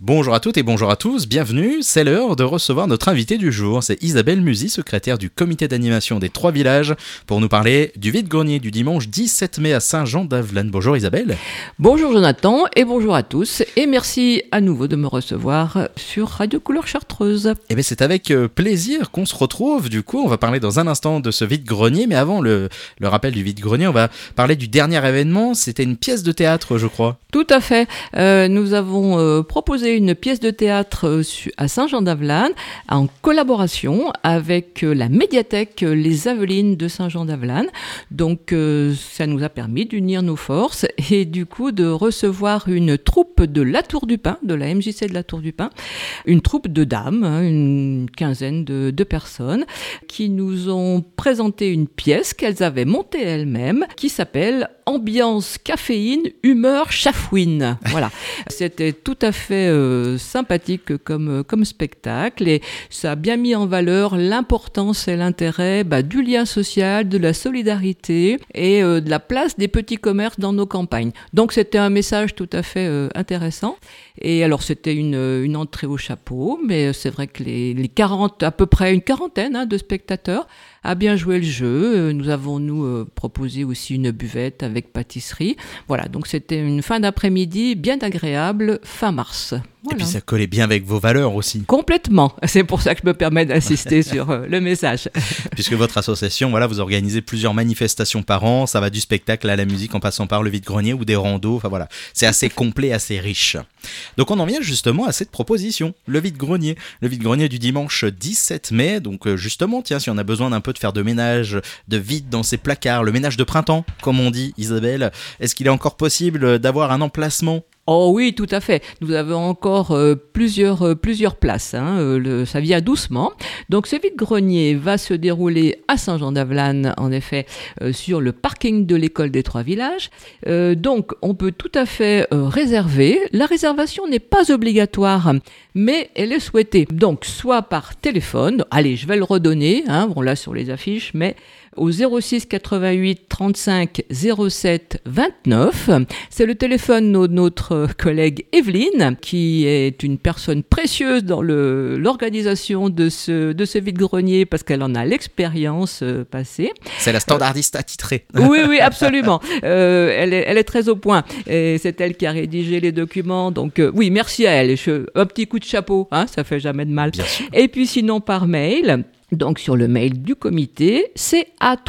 Bonjour à toutes et bonjour à tous, bienvenue, c'est l'heure de recevoir notre invitée du jour, c'est Isabelle Musy, secrétaire du comité d'animation des Trois Villages, pour nous parler du vide-grenier du dimanche 17 mai à Saint-Jean-d'Avelanes. Bonjour Isabelle. Bonjour Jonathan et bonjour à tous et merci à nouveau de me recevoir sur Radio Couleur Chartreuse. Eh bien c'est avec plaisir qu'on se retrouve, du coup on va parler dans un instant de ce vide-grenier, mais avant le rappel du vide-grenier, on va parler du dernier événement, c'était une pièce de théâtre je crois. Tout à fait, nous avons proposé une pièce de théâtre à Saint-Jean-d'Avelanes en collaboration avec la médiathèque Les Avelines de Saint-Jean-d'Avelanes. Donc ça nous a permis d'unir nos forces et du coup de recevoir une troupe de la Tour du Pin, de la MJC de la Tour du Pin, une troupe de dames, une quinzaine de personnes qui nous ont présenté une pièce qu'elles avaient montée elles-mêmes qui s'appelle Ambiance caféine, humeur chafouine. Voilà, c'était tout à fait sympathique comme spectacle et ça a bien mis en valeur l'importance et l'intérêt du lien social, de la solidarité et de la place des petits commerces dans nos campagnes. Donc c'était un message tout à fait intéressant. Et alors c'était une entrée au chapeau, mais c'est vrai que les 40, à peu près une quarantaine de spectateurs a bien joué le jeu. Nous avons proposé aussi une buvette avec pâtisserie. Voilà, donc c'était une fin d'après-midi bien agréable, fin mars. Voilà. Et puis ça collait bien avec vos valeurs aussi. Complètement, c'est pour ça que je me permets d'insister sur le message. Puisque votre association, voilà, vous organisez plusieurs manifestations par an, ça va du spectacle à la musique en passant par le vide-grenier ou des randos, enfin voilà, c'est assez complet, assez riche. Donc on en vient justement à cette proposition, le vide-grenier du dimanche 17 mai, donc justement, tiens, si on a besoin d'un peu de faire de ménage, de vide dans ses placards, le ménage de printemps, comme on dit, Isabelle, est-ce qu'il est encore possible d'avoir un emplacement ? Oh oui, tout à fait. Nous avons encore plusieurs places. Ça vient doucement. Donc ce vide-grenier va se dérouler à Saint-Jean-d'Avelanes, en effet, sur le parking de l'école des Trois Villages. Donc on peut tout à fait réserver. La réservation n'est pas obligatoire, mais elle est souhaitée. Donc soit par téléphone. Allez, je vais le redonner. On l'a sur les affiches, mais au 06 88 35 07 29. C'est le téléphone de notre collègue Evelyne, qui est une personne précieuse dans l'organisation de ce vide-grenier parce qu'elle en a l'expérience passée. C'est la standardiste attitrée. Oui, absolument. Elle est très au point. Et c'est elle qui a rédigé les documents. Donc oui, merci à elle. Un petit coup de chapeau, ça fait jamais de mal. Bien sûr. Et puis sinon par mail. Donc sur le mail du comité, c'est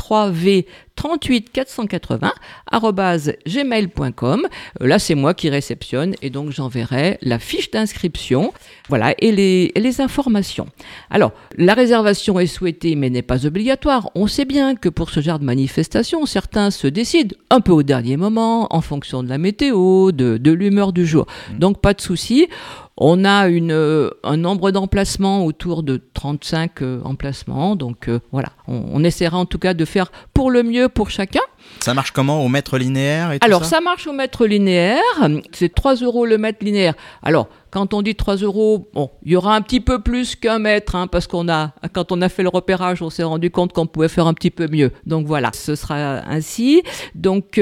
a3v38480@gmail.com. Là, c'est moi qui réceptionne et donc j'enverrai la fiche d'inscription, voilà, et les informations. Alors, la réservation est souhaitée mais n'est pas obligatoire. On sait bien que pour ce genre de manifestation, certains se décident un peu au dernier moment en fonction de la météo, de l'humeur du jour. Donc pas de souci. On a un nombre d'emplacements autour de 35 emplacements, donc voilà, on essaiera en tout cas de faire pour le mieux pour chacun. Ça marche comment, au mètre linéaire et tout Alors, ça ? ça marche au mètre linéaire, c'est 3 € le mètre linéaire. Alors, quand on dit 3 €, bon, il y aura un petit peu plus qu'un mètre, parce quand on a fait le repérage, on s'est rendu compte qu'on pouvait faire un petit peu mieux. Donc voilà, ce sera ainsi. Donc,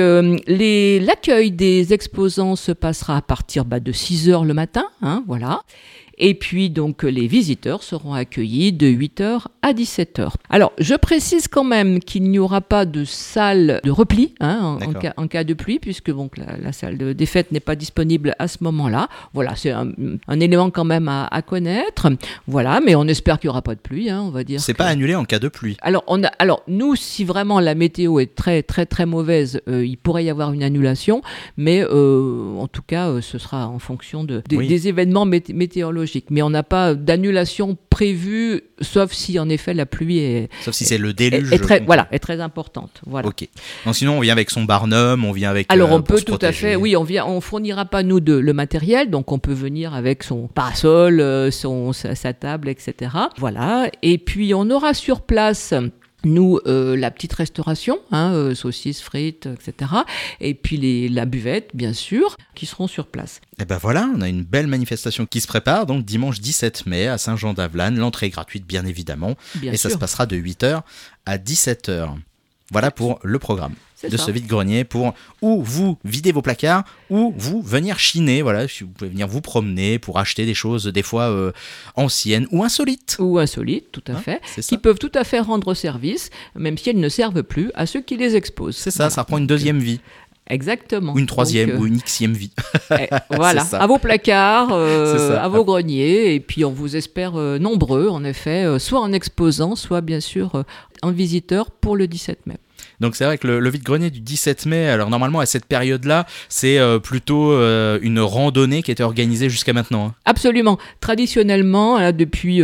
l'accueil des exposants se passera à partir de 6 h le matin, voilà. Et puis, donc, les visiteurs seront accueillis de 8 h à 17 h. Alors, je précise quand même qu'il n'y aura pas de salle de repli en cas de pluie, puisque la salle des fêtes n'est pas disponible à ce moment-là. Voilà, c'est un élément quand même à connaître. Voilà, mais on espère qu'il n'y aura pas de pluie, on va dire. C'est pas annulé en cas de pluie. Alors, nous, si vraiment la météo est très, très, très mauvaise, il pourrait y avoir une annulation, mais en tout cas, ce sera en fonction des événements météorologiques. Mais on n'a pas d'annulation prévue, sauf si en effet la pluie est... Sauf si c'est le déluge. Est très importante. Voilà. Ok. Donc sinon, on vient avec son barnum, on vient avec... Alors on peut tout à fait, oui, on fournira pas nous le matériel, donc on peut venir avec son parasol, sa table, etc. Voilà. Et puis on aura sur place... Nous, la petite restauration, saucisses, frites, etc. Et puis la buvette, bien sûr, qui seront sur place. Et ben voilà, on a une belle manifestation qui se prépare, donc dimanche 17 mai à Saint-Jean-d'Avelanes. L'entrée est gratuite, bien évidemment. Ça se passera de 8 h à 17 h. Voilà pour le programme de ça. ce vide-grenier, pour où vous videz vos placards, ou vous venir chiner, voilà, si vous pouvez venir vous promener pour acheter des choses des fois anciennes ou insolites. Ou insolites, tout à fait, c'est ça. qui peuvent tout à fait rendre service, même si elles ne servent plus à ceux qui les exposent. C'est ça, ça reprend une deuxième vie. Exactement. Ou une troisième, Donc, ou une xème vie. Voilà, C'est ça. à vos placards, C'est ça. à vos greniers, et puis on vous espère nombreux, en effet, soit en exposant, soit bien sûr en visiteur pour le 17 mai. Donc c'est vrai que le vide-grenier du 17 mai, alors normalement à cette période-là, c'est plutôt une randonnée qui était organisée jusqu'à maintenant. Hein. Absolument. Traditionnellement, là, depuis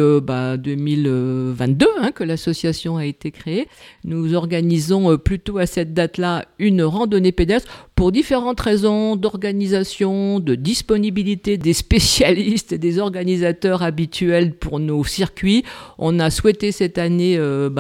2022 que l'association a été créée, nous organisons plutôt à cette date-là une randonnée pédestre pour différentes raisons d'organisation, de disponibilité des spécialistes et des organisateurs habituels pour nos circuits. On a souhaité cette année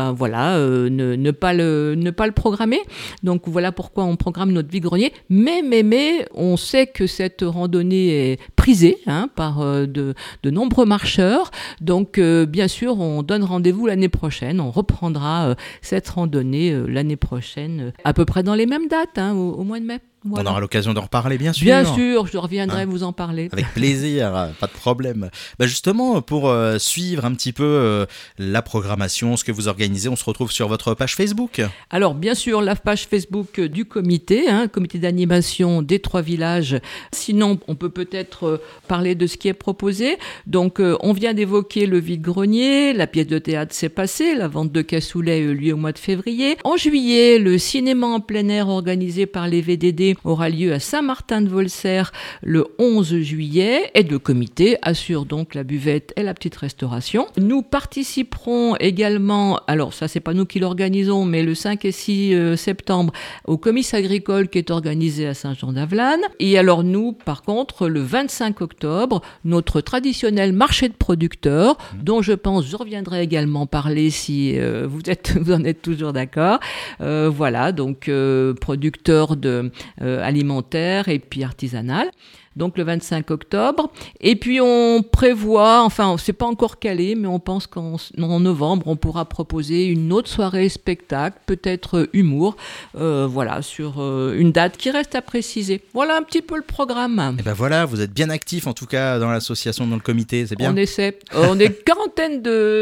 ne pas le programmer. Donc voilà pourquoi on programme notre vide-grenier. Mais on sait que cette randonnée est prisée par de nombreux marcheurs. Donc bien sûr, on donne rendez-vous l'année prochaine. On reprendra cette randonnée l'année prochaine, à peu près dans les mêmes dates, au mois de mai. Voilà. On aura l'occasion d'en reparler, bien sûr. Bien sûr, je reviendrai vous en parler. Avec plaisir, pas de problème. Justement, pour suivre un petit peu la programmation, ce que vous organisez, on se retrouve sur votre page Facebook. Alors, bien sûr, la page Facebook du comité, comité d'animation des 3 villages. Sinon, on peut peut-être parler de ce qui est proposé. Donc, on vient d'évoquer le vide-grenier, la pièce de théâtre s'est passée, la vente de cassoulet a eu lieu au mois de février. En juillet, le cinéma en plein air organisé par les VDD aura lieu à Saint-Martin-de-Volser le 11 juillet et le comité assure donc la buvette et la petite restauration. Nous participerons également, alors ça c'est pas nous qui l'organisons, mais le 5 et 6 septembre au comice agricole qui est organisé à Saint-Jean-d'Avlannes. Et alors nous, par contre, le 25 octobre, notre traditionnel marché de producteurs, dont je reviendrai également parler si vous en êtes toujours d'accord. Voilà, donc producteurs alimentaire et puis artisanal. Donc le 25 octobre. Et puis on prévoit, enfin c'est pas encore calé, mais on pense qu'en novembre, on pourra proposer une autre soirée spectacle, peut-être humour, sur une date qui reste à préciser. Voilà un petit peu le programme. Et ben voilà, vous êtes bien actifs en tout cas dans l'association, dans le comité, c'est bien. On essaie. On est quarantaine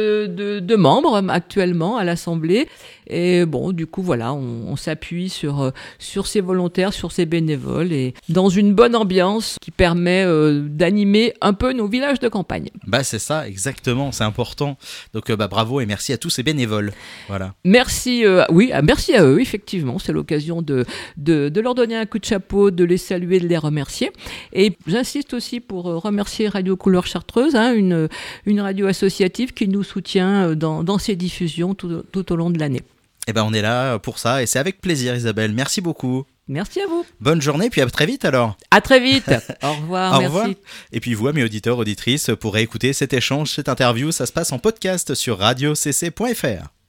de membres actuellement à l'Assemblée. Et bon, du coup, voilà, on s'appuie sur ces volontaires, sur ces bénévoles et dans une bonne ambiance qui permet d'animer un peu nos villages de campagne. C'est ça, exactement, c'est important. Donc bravo et merci à tous ces bénévoles. Voilà. Merci, merci à eux, effectivement. C'est l'occasion de leur donner un coup de chapeau, de les saluer, de les remercier. Et j'insiste aussi pour remercier Radio Couleur Chartreuse, une radio associative qui nous soutient dans ses diffusions tout au long de l'année. Et on est là pour ça et c'est avec plaisir Isabelle, merci beaucoup. Merci à vous. Bonne journée, puis à très vite alors. À très vite. Au revoir, Au merci. revoir. Et puis vous, mes auditeurs, auditrices, pourrez écouter cet échange, cette interview, ça se passe en podcast sur radiocc.fr.